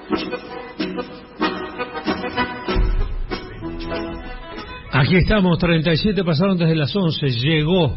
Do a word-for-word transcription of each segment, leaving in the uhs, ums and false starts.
Aquí estamos, treinta y siete pasaron desde las once, llegó.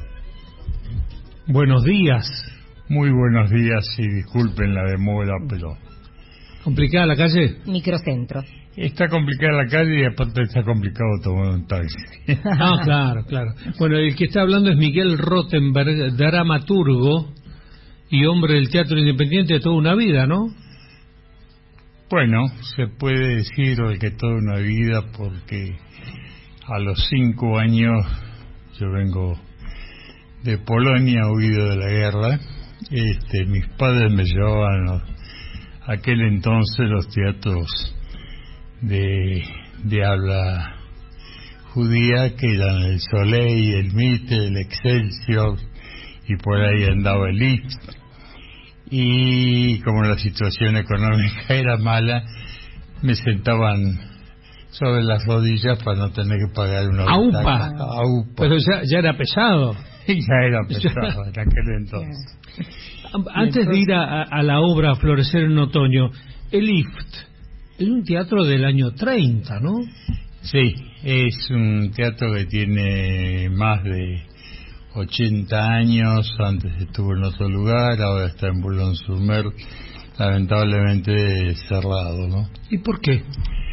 Buenos días. Muy buenos días y disculpen la demora, pero... ¿Complicada la calle? Microcentro. Está complicada la calle y aparte está complicado tomar un taxi. Ah, claro, claro. Bueno, el que está hablando es Miguel Rothenberg, dramaturgo y hombre del teatro independiente de toda una vida, ¿no? Bueno, se puede decir que toda una vida porque a los cinco años yo vengo de Polonia, huido de la guerra. Este, mis padres me llevaban los, aquel entonces los teatros de, de habla judía, que eran el Soleil, el Mitre, el Excelsior, y por ahí andaba el Lift. Y como la situación económica era mala, me sentaban sobre las rodillas para no tener que pagar una ¡Aupa! ¡Aupa! Pero ya, ya era pesado. Ya era pesado en aquel entonces. Antes de ir a, a la obra Florecer en Otoño, el Lift es un teatro del año treinta, ¿no? Sí, es un teatro que tiene más de ochenta años. Antes estuvo en otro lugar, ahora está en Boulogne-sur-Mer, lamentablemente cerrado, ¿no? ¿Y por qué?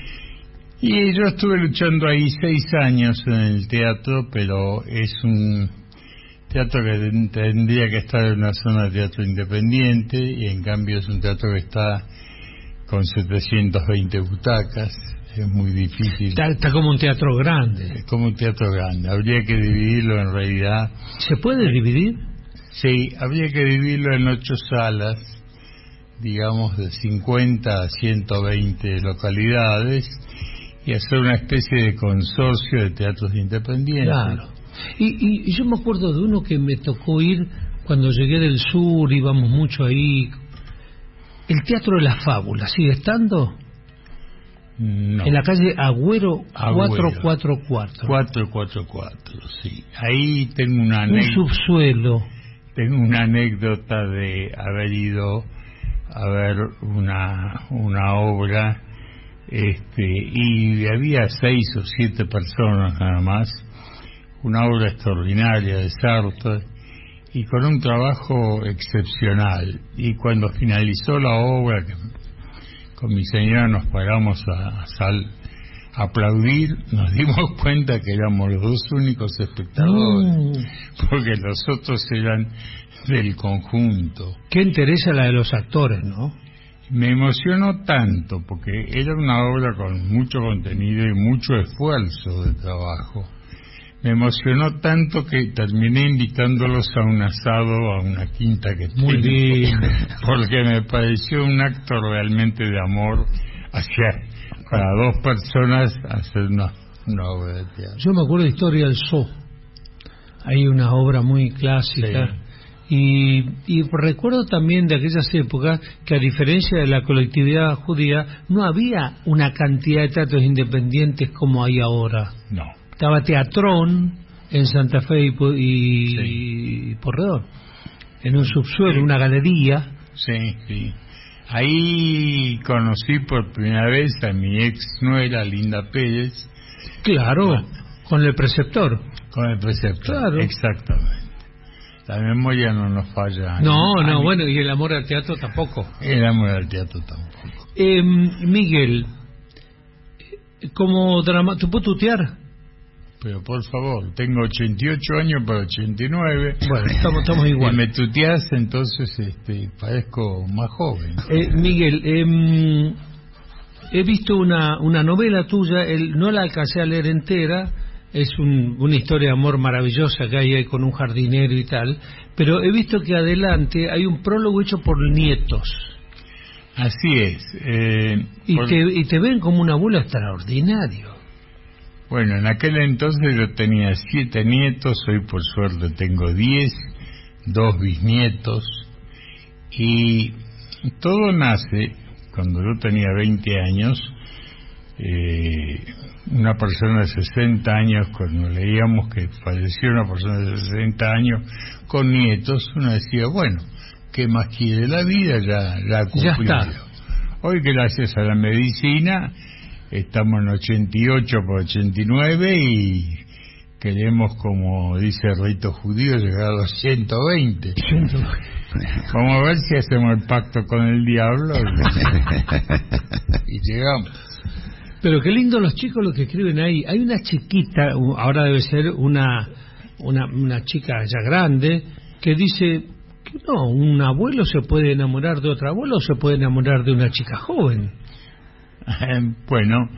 Y yo estuve luchando ahí seis años en el teatro, pero es un teatro que tendría que estar en una zona de teatro independiente, y en cambio es un teatro que está con setecientas veinte butacas. Es muy difícil. Está, está como un teatro grande. Es como un teatro grande. Habría que dividirlo en realidad. ¿Se puede dividir? Sí, habría que dividirlo en ocho salas, digamos de cincuenta a ciento veinte localidades, y hacer una especie de consorcio de teatros independientes. Claro. Y, y, y yo me acuerdo de uno que me tocó ir cuando llegué del sur, íbamos mucho ahí. El Teatro de las Fábulas, ¿sigue estando? No. En la calle Agüero, Agüero cuatrocientos cuarenta y cuatro. cuatrocientos cuarenta y cuatro, sí. Ahí tengo una Un anécdota. subsuelo. Tengo una anécdota de haber ido a ver una, una obra, este, y había seis o siete personas nada más. Una obra extraordinaria de Sartre, y con un trabajo excepcional. Y cuando finalizó la obra, que con mi señora nos paramos a, a, sal, a aplaudir, nos dimos cuenta que éramos los dos únicos espectadores, no. Porque los otros eran del conjunto. Qué interesa la de los actores, ¿no? Me emocionó tanto, porque era una obra con mucho contenido y mucho esfuerzo de trabajo. Me emocionó tanto que terminé invitándolos a un asado, a una quinta que tengo. Muy bien. Porque me pareció un acto realmente de amor hacia, para dos personas, hacer una, una obra de teatro. Yo me acuerdo de Historia del Zoo. Hay una obra muy clásica. Sí. Y, y recuerdo también de aquellas épocas que, a diferencia de la colectividad judía, no había una cantidad de teatros independientes como hay ahora. No. Estaba Teatrón en Santa Fe y, y, sí. y Porredón, en un subsuelo, una galería. Sí, sí. Ahí conocí por primera vez a mi ex nuera, Linda Pérez. Claro, bueno, con el preceptor. Con el preceptor, claro. Exactamente. La memoria no nos falla. No, a no, mí. Bueno, y el amor al teatro tampoco. El amor al teatro tampoco. Eh, Miguel, como drama, ¿tú puedes tutear? Pero por favor, tengo ochenta y ocho años para ochenta y nueve. Bueno, estamos, estamos igual. Si me tuteás, entonces este, parezco más joven. Eh, Miguel, eh, he visto una, una novela tuya, el, no la alcancé a leer entera, es un, una historia de amor maravillosa que hay ahí con un jardinero y tal, pero he visto que adelante hay un prólogo hecho por nietos. Así es. Eh, y, por... te, y te ven como un abuelo extraordinario. Bueno, en aquel entonces yo tenía siete nietos, hoy por suerte tengo diez, dos bisnietos, y todo nace cuando yo tenía veinte años. Eh, una persona de sesenta años, cuando leíamos que falleció una persona de sesenta años con nietos, uno decía, bueno, ¿qué más quiere la vida? Ya, ya cumplió. Ya está. Hoy, gracias a la medicina, estamos en ochenta y ocho por ochenta y nueve y queremos, como dice el rito judío, llegar a los ciento veinte. Vamos a ver si hacemos el pacto con el diablo y, y llegamos. Pero qué lindo los chicos lo que escriben ahí. Hay una chiquita, ahora debe ser una una, una chica ya grande, que dice que no, un abuelo se puede enamorar de otro abuelo o se puede enamorar de una chica joven. Bueno,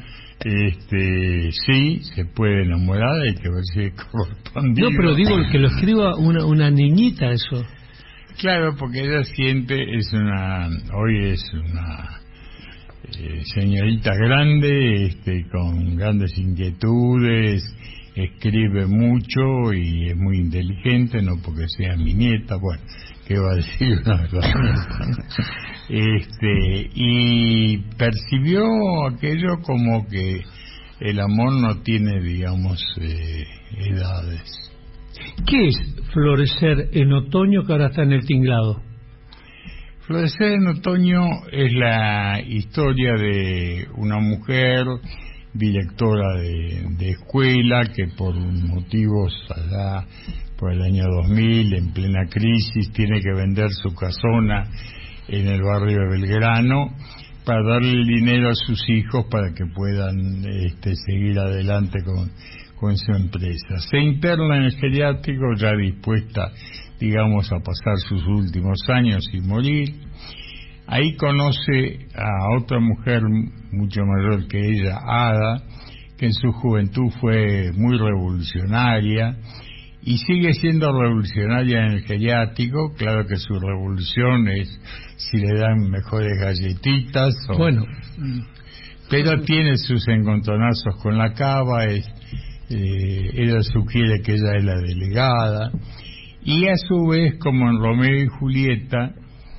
este sí, se puede enamorar, hay que ver si es correspondido. No, pero digo que lo escriba una, una niñita eso. Claro, porque ella siente, es una, hoy es una eh, señorita grande, este, con grandes inquietudes, escribe mucho y es muy inteligente, no porque sea mi nieta, bueno, ¿qué va a decir una verdad? Este, y percibió aquello como que el amor no tiene, digamos, eh, edades. ¿Qué es florecer en otoño que ahora está en el tinglado? Florecer en otoño es la historia de una mujer directora de, de escuela que por motivos allá por el año dos mil, en plena crisis, tiene que vender su casona en el barrio de Belgrano para darle el dinero a sus hijos para que puedan este, seguir adelante con, con su empresa. Se interna en el geriátrico ya dispuesta, digamos, a pasar sus últimos años y morir. Ahí conoce a otra mujer mucho mayor que ella, Ada, que en su juventud fue muy revolucionaria y sigue siendo revolucionaria en el geriátrico. Claro que su revolución es si le dan mejores galletitas o, bueno, pero tiene sus encontronazos con la cava. Es, eh, ella sugiere que ella es la delegada y a su vez, como en Romeo y Julieta,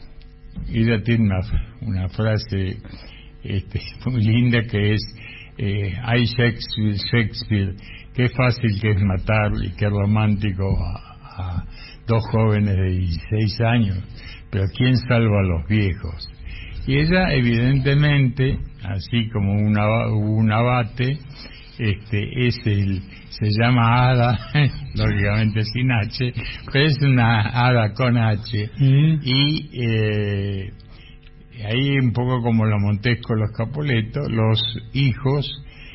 ella tiene una, una frase este, muy linda que es eh, ay Shakespeare, Shakespeare, qué fácil que es matar y qué romántico a, a dos jóvenes de dieciséis años, pero ¿quién salva a los viejos? Y ella evidentemente, así como una, un abate, este es el, se llama Ada, lógicamente sin H, pero es una Ada con H, mm. y eh, ahí un poco como lo Montesco, los Capuleto, los hijos,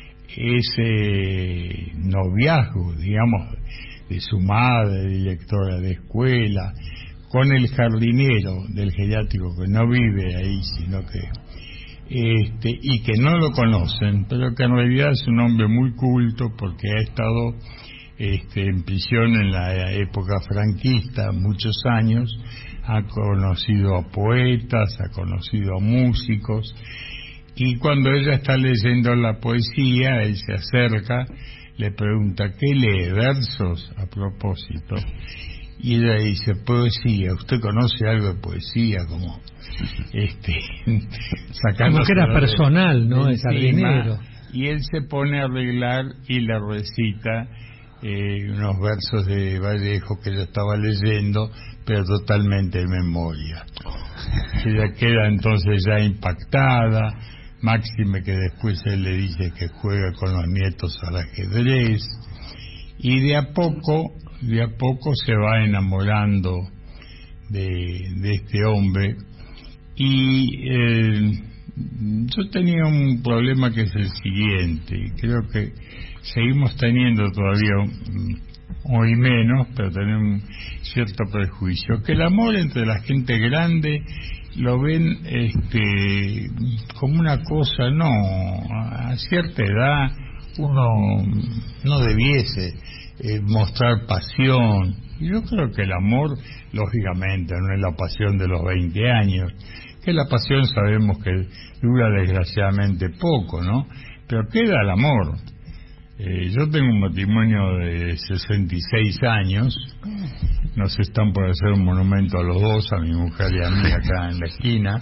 ese noviazgo, digamos, de su madre, directora de escuela, con el jardinero del geriátrico que no vive ahí, sino que este y que no lo conocen, pero que en realidad es un hombre muy culto porque ha estado este, en prisión en la época franquista muchos años, ha conocido a poetas, ha conocido a músicos, y cuando ella está leyendo la poesía, él se acerca, le pregunta, ¿qué lee? ¿Versos? A propósito. Y ella dice, poesía. ¿Usted conoce algo de poesía? Como este sacando como que era personal, ¿no? El jardinero. Y él se pone a arreglar y le recita eh, unos versos de Vallejo que ella estaba leyendo, pero totalmente de memoria. Ella queda entonces ya impactada, máxime que después él le dice que juega con los nietos al ajedrez, y de a poco de a poco se va enamorando de, de este hombre. Y eh, yo tenía un problema que es el siguiente, y creo que seguimos teniendo todavía, hoy menos, pero tenemos un cierto prejuicio, que el amor entre la gente grande lo ven este como una cosa, no, a cierta edad uno no debiese eh, mostrar pasión. Y yo creo que el amor, lógicamente, no es la pasión de los veinte años, que la pasión sabemos que dura desgraciadamente poco, ¿no? Pero queda el amor. Eh, yo tengo un matrimonio de sesenta y seis años, nos están por hacer un monumento a los dos, a mi mujer y a mí acá en la esquina,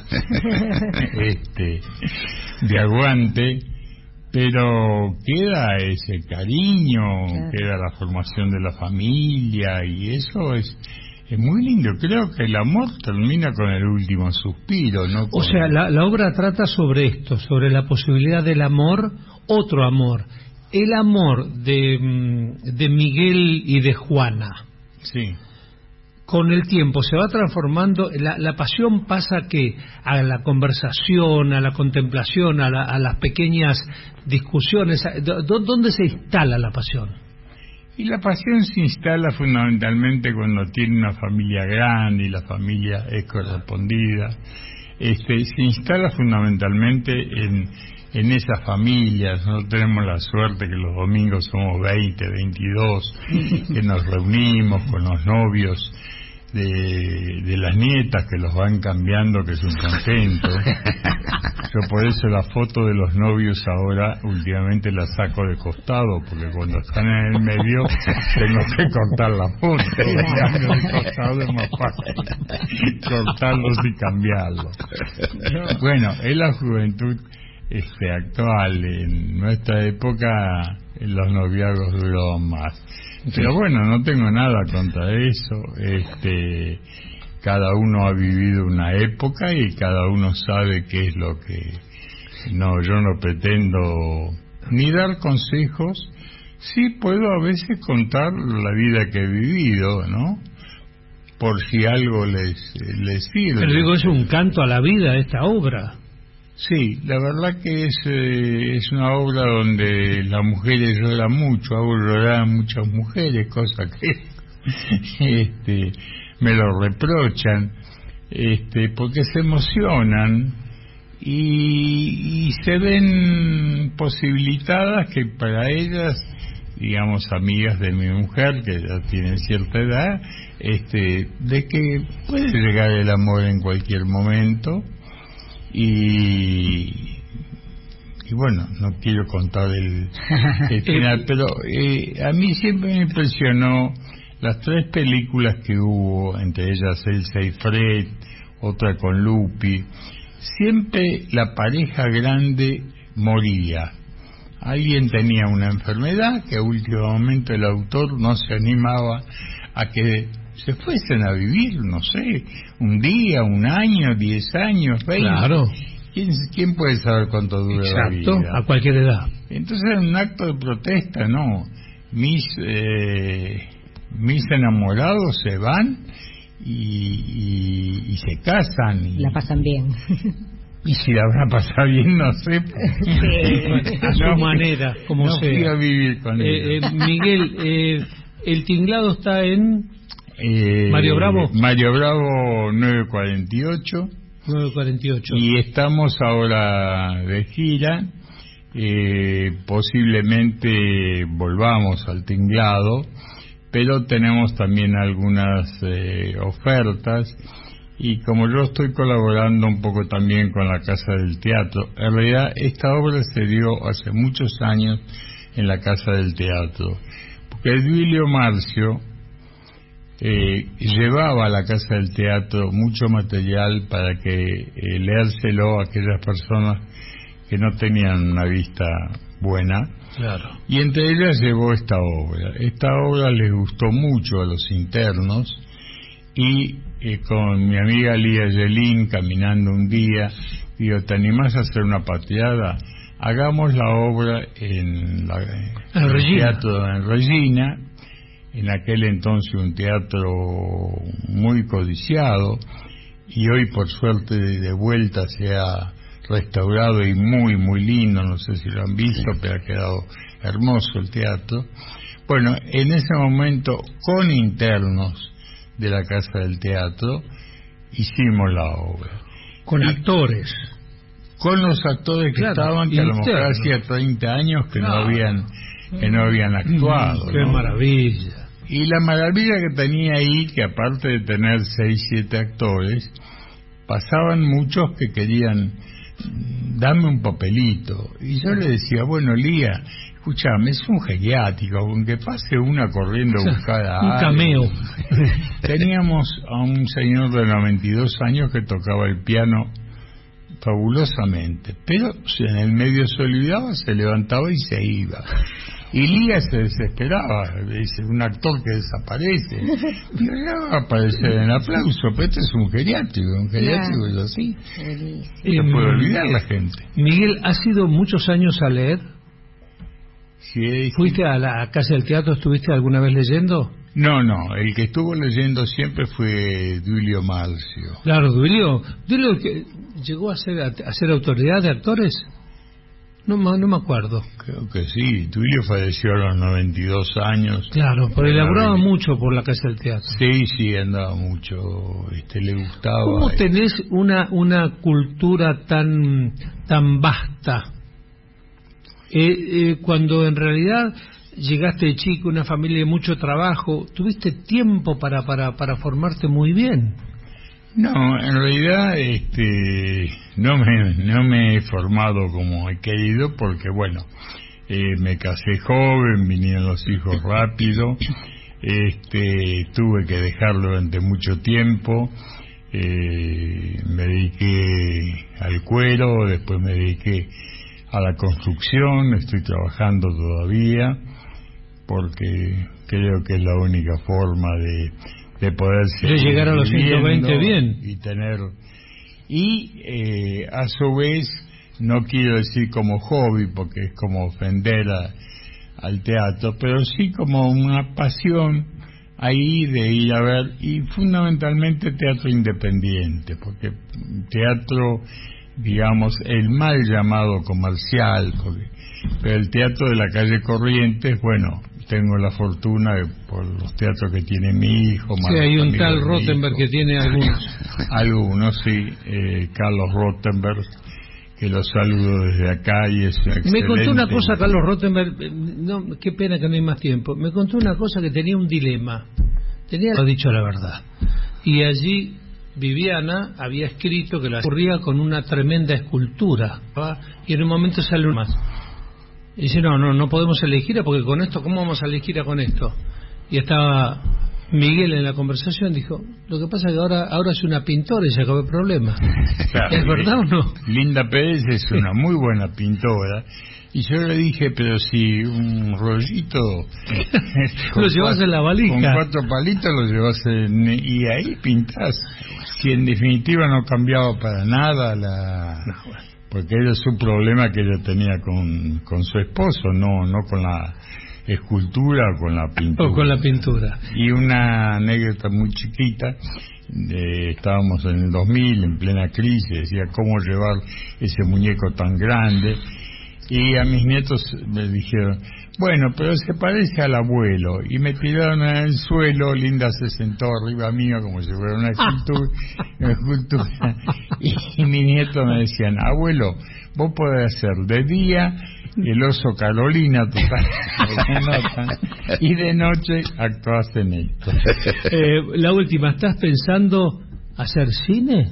este, de aguante, pero queda ese cariño, claro, queda la formación de la familia, y eso es es muy lindo. Creo que el amor termina con el último suspiro, ¿no? O sea, la, la obra trata sobre esto, sobre la posibilidad del amor, otro amor, el amor de, de Miguel y de Juana. Sí. Con el tiempo se va transformando, la, la pasión pasa que a la conversación, a la contemplación, a, la, a las pequeñas discusiones. ¿Dónde se instala la pasión? Y la pasión se instala fundamentalmente cuando tiene una familia grande y la familia es correspondida. Este, se instala fundamentalmente en, en esas familias. No tenemos la suerte que los domingos somos veinte, veintidós, que nos reunimos con los novios de, de las nietas que los van cambiando, que es un contento. Yo por eso la foto de los novios ahora últimamente la saco de costado, porque cuando están en el medio tengo que cortar la foto. De costado es más fácil cortarlos y cambiarlos. Bueno, es la juventud este actual. En nuestra época los noviazgos duraban más. Pero bueno, no tengo nada contra eso. Este, cada uno ha vivido una época y cada uno sabe qué es lo que... No, yo no pretendo ni dar consejos. Sí puedo a veces contar la vida que he vivido, ¿no? Por si algo les, les sirve. Pero digo, es un canto a la vida esta obra. Sí, la verdad que es, eh, es una obra donde las mujeres lloran mucho. Hago llorar a muchas mujeres, cosa que este, me lo reprochan, este, porque se emocionan y, y se ven posibilitadas que para ellas, digamos, amigas de mi mujer que ya tienen cierta edad, este, de que puede llegar el amor en cualquier momento. Y, y bueno, no quiero contar el, el final, pero eh, a mí siempre me impresionó las tres películas que hubo, entre ellas Elsa y Fred, otra con Lupi. Siempre la pareja grande moría. Alguien tenía una enfermedad que a último momento el autor no se animaba a que se fuesen a vivir, no sé, un día, un año, diez años, veinte. Claro. ¿Quién, quién puede saber cuánto dura Exacto, la vida? a cualquier edad. Entonces era un acto de protesta, ¿no? Mis, eh, mis enamorados se van y, y, y se casan. Y la pasan bien. Y si la van a pasar bien, no sé. Sí. A su no, manera, como no sea. fui a vivir con eh, ellos. eh, Miguel, eh, el tinglado está en... Eh, Mario Bravo. Mario Bravo nueve cuarenta y ocho. nueve cuarenta y ocho. Y estamos ahora de gira. Eh, posiblemente volvamos al tinglado, pero tenemos también algunas eh, ofertas. Y como yo estoy colaborando un poco también con la Casa del Teatro, en realidad esta obra se dio hace muchos años en la Casa del Teatro, porque Edvilio Marcio eh, llevaba a la Casa del Teatro mucho material para que eh, leérselo a aquellas personas que no tenían una vista buena. Claro. Y entre ellas llevó esta obra. Esta obra les gustó mucho a los internos y eh, con mi amiga Lía Yelín, caminando un día, digo, ¿te animás a hacer una pateada? Hagamos la obra en, la, en el Regina. teatro en Regina, en aquel entonces un teatro muy codiciado, y hoy por suerte de vuelta se ha restaurado y muy muy lindo, no sé si lo han visto, pero ha quedado hermoso el teatro. Bueno, en ese momento, con internos de la Casa del Teatro, hicimos la obra. Con y, actores. Con los actores que claro, estaban, que a lo mejor hacía treinta años que no, no habían que no habían actuado. ¡Qué ¿no? maravilla! Y la maravilla que tenía ahí, que aparte de tener seis, siete actores, pasaban muchos que querían, dame un papelito. Y yo le decía, bueno, Lía, escúchame, es un geriátrico, aunque pase una corriendo a buscar a un cameo. Teníamos a un señor de noventa y dos años que tocaba el piano fabulosamente, pero en el medio se olvidaba, se levantaba y se iba. Y Lía se desesperaba, dice, un actor que desaparece, y no va a aparecer en el aplauso, pero este es un geriátrico, un geriátrico claro. Es así, y no puede olvidar la gente. Miguel, ¿has ido muchos años a leer? Sí, ¿Fuiste a la Casa del Teatro, estuviste alguna vez leyendo? No, no, el que estuvo leyendo siempre fue Duilio Marcio. Claro, Duilio, Duilio que llegó a ser, a ser autoridad de actores. No, no me acuerdo. Creo que sí. Duilio falleció a los noventa y dos años. Claro, pero elaboraba mucho por la Casa del Teatro. Sí, sí, andaba mucho. Este, le gustaba. ¿Cómo tenés una una cultura tan tan vasta? Eh, eh, cuando en realidad llegaste de chico, una familia de mucho trabajo, tuviste tiempo para para para formarte muy bien. No, en realidad este, no me no me he formado como he querido porque, bueno, eh, me casé joven, vinieron los hijos rápido, este, tuve que dejarlo durante mucho tiempo, eh, me dediqué al cuero, después me dediqué a la construcción, estoy trabajando todavía porque creo que es la única forma de de poder de llegar a los ciento veinte bien y tener y eh, a su vez no quiero decir como hobby porque es como ofender a, al teatro, pero sí como una pasión ahí de ir a ver, y fundamentalmente teatro independiente, porque teatro, digamos, el mal llamado comercial, porque, pero el teatro de la calle Corrientes, bueno, tengo la fortuna de, por los teatros que tiene mi hijo. Sí, hay un tal Rothenberg que tiene algunos. Algunos, sí, eh, Carlos Rothenberg, que lo saludo desde acá y es excelente. Me contó una cosa, Carlos Rothenberg, no, qué pena que no hay más tiempo, me contó una cosa que tenía un dilema, tenía, lo dicho la verdad, y allí Viviana había escrito que la ocurría con una tremenda escultura, ¿va? Y en un momento sale un más. Y dice, no, no, no podemos elegir, porque con esto, ¿cómo vamos a elegir con esto? Y estaba Miguel en la conversación, dijo, lo que pasa es que ahora ahora es una pintora y se acabó el problema. Claro, ¿es verdad o no? Linda Pérez es una muy buena pintora. Y yo le dije, pero si un rollito lo llevas en la valija, con cuatro palitos lo llevas en, y ahí pintás. Si en definitiva no cambiaba para nada la... No, bueno. Porque era su problema que ella tenía con, con su esposo, no no con la escultura o con la pintura. O con la pintura. Y una anécdota muy chiquita, eh, estábamos en el dos mil, en plena crisis, decía cómo llevar ese muñeco tan grande, y a mis nietos me dijeron, bueno, pero se parece al abuelo, y me tiraron en el suelo, Linda se sentó arriba mío como si fuera una escultura, una escultura. Y, y mis nietos me decían, abuelo, vos podés hacer de día el oso Carolina, tu nota, y de noche actuás en esto. Eh, la última, ¿estás pensando hacer cine?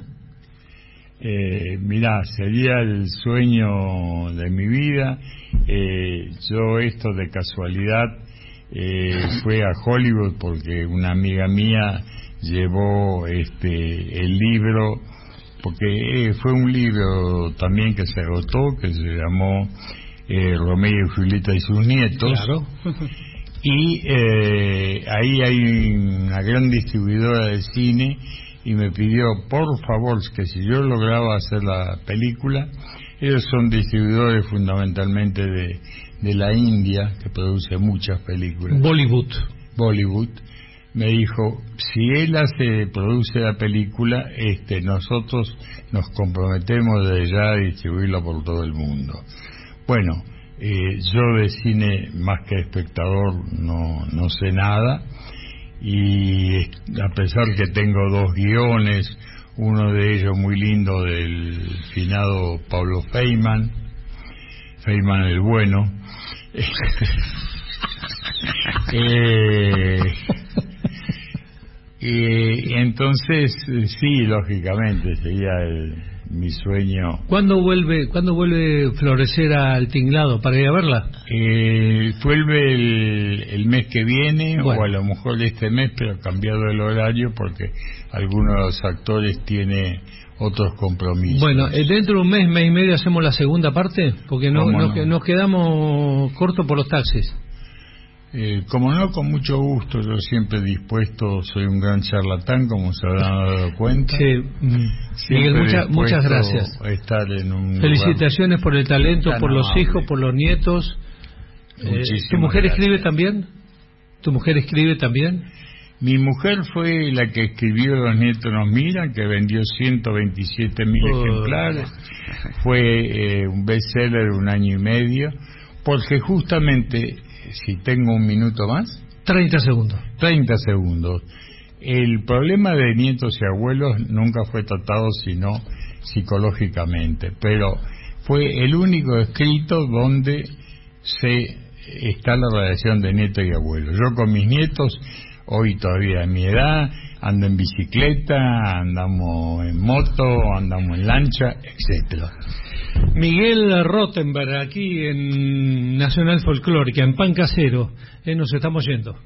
Eh, mirá, sería el sueño de mi vida. Eh, yo esto de casualidad eh, fue a Hollywood porque una amiga mía llevó este el libro, porque eh, fue un libro también que se agotó, que se llamó eh, Romeo y Julieta y sus nietos. Claro. Y eh, ahí hay una gran distribuidora de cine y me pidió por favor que si yo lograba hacer la película, ellos son distribuidores fundamentalmente de, de la India, que produce muchas películas. Bollywood. Bollywood. Me dijo, si él hace, produce la película, este, nosotros nos comprometemos desde ya a distribuirla por todo el mundo. Bueno, eh, yo de cine más que espectador no, no sé nada, y a pesar que tengo dos guiones, uno de ellos muy lindo del finado Pablo Feynman, Feynman el bueno, eh, y entonces sí, lógicamente sería el, mi sueño. ¿Cuándo vuelve cuándo vuelve Florecer al Tinglado para ir a verla? Eh, vuelve el, el mes que viene, bueno, o a lo mejor este mes, pero cambiado el horario porque algunos de los actores tiene otros compromisos. Bueno, dentro de un mes, mes y medio hacemos la segunda parte, porque no, no, no? nos quedamos cortos por los taxis. Eh, como no, con mucho gusto, yo siempre dispuesto, soy un gran charlatán, como se habrán dado cuenta. Sí. Miguel, mucha, muchas gracias. A estar en un Felicitaciones por el talento, por amable. Los hijos, por los nietos. Eh, ¿Tu mujer gracias. escribe también? ¿Tu mujer escribe también? Mi mujer fue la que escribió Los nietos nos miran, que vendió ciento veintisiete mil oh. ejemplares. Fue eh, un bestseller un año y medio, porque justamente, si tengo un minuto más... treinta segundos. treinta segundos. El problema de nietos y abuelos nunca fue tratado sino psicológicamente, pero fue el único escrito donde se está la relación de nieto y abuelo. Yo con mis nietos, hoy todavía a mi edad, ando en bicicleta, andamos en moto, andamos en lancha, etcétera. Miguel Rothenberg, aquí en Nacional Folclórica, en Pan Casero, eh, nos estamos yendo.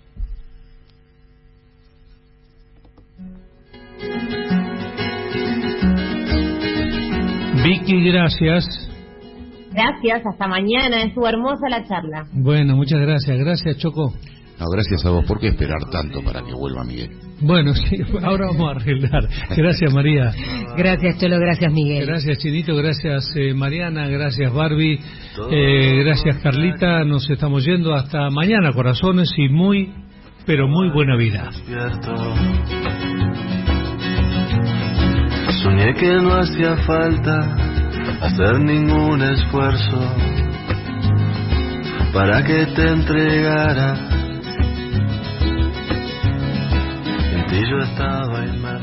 Vicky, gracias. Gracias, hasta mañana, estuvo hermosa la charla. Bueno, muchas gracias, gracias Choco. No, gracias a vos, ¿por qué esperar tanto para que vuelva Miguel? Bueno, sí, ahora vamos a arreglar. Gracias María. Gracias Cholo, gracias Miguel. Gracias Chinito, gracias eh, Mariana, gracias Barbie, eh, gracias Carlita, nos estamos yendo hasta mañana, corazones, y muy, pero muy buena vida. Soñé que no hacía falta hacer ningún esfuerzo para que te entregara. En ti yo estaba inmerso.